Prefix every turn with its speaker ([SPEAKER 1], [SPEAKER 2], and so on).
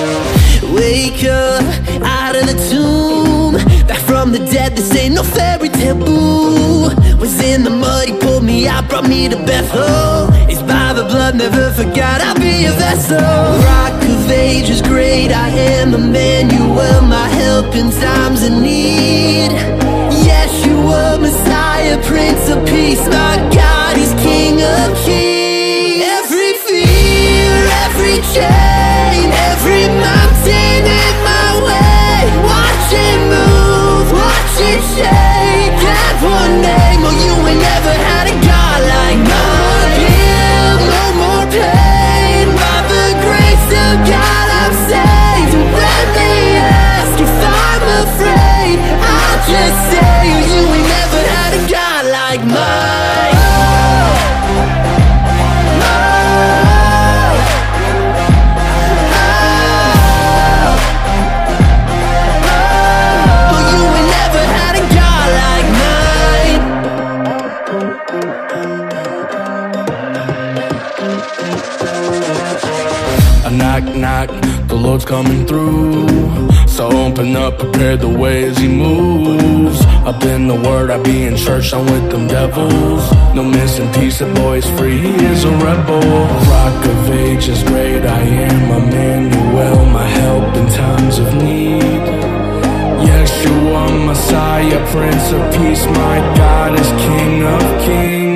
[SPEAKER 1] Wake up out of the tomb, back from the dead, this ain't no fairy tale, boo. Was in the mud, he pulled me out, brought me to Bethel. It's by the blood, never forgot, I'll be a vessel. Rock of ages, great I am, Emmanuel, my help in times of need. Yeshua, Messiah, Prince of Peace, my God, He's King of Kings. Every fear, every chain, every mountain in my way, watch it move, watch it shake. That one name, oh, you ain't never had a God like mine. Guilt, no more pain, by the grace of God I'm saved. And when they ask if I'm afraid, I'll just say, oh, you ain't never had a God like mine.
[SPEAKER 2] Knock, knock, the Lord's coming through. So open up, prepare the way as He moves. Up in the Word, I be in church, I'm with them devils. No missing piece, the boy's free, he is a rebel. Rock of ages, great I am, Emmanuel, my help in times of need. Yeshua, Messiah, Prince of Peace, my God is King of Kings.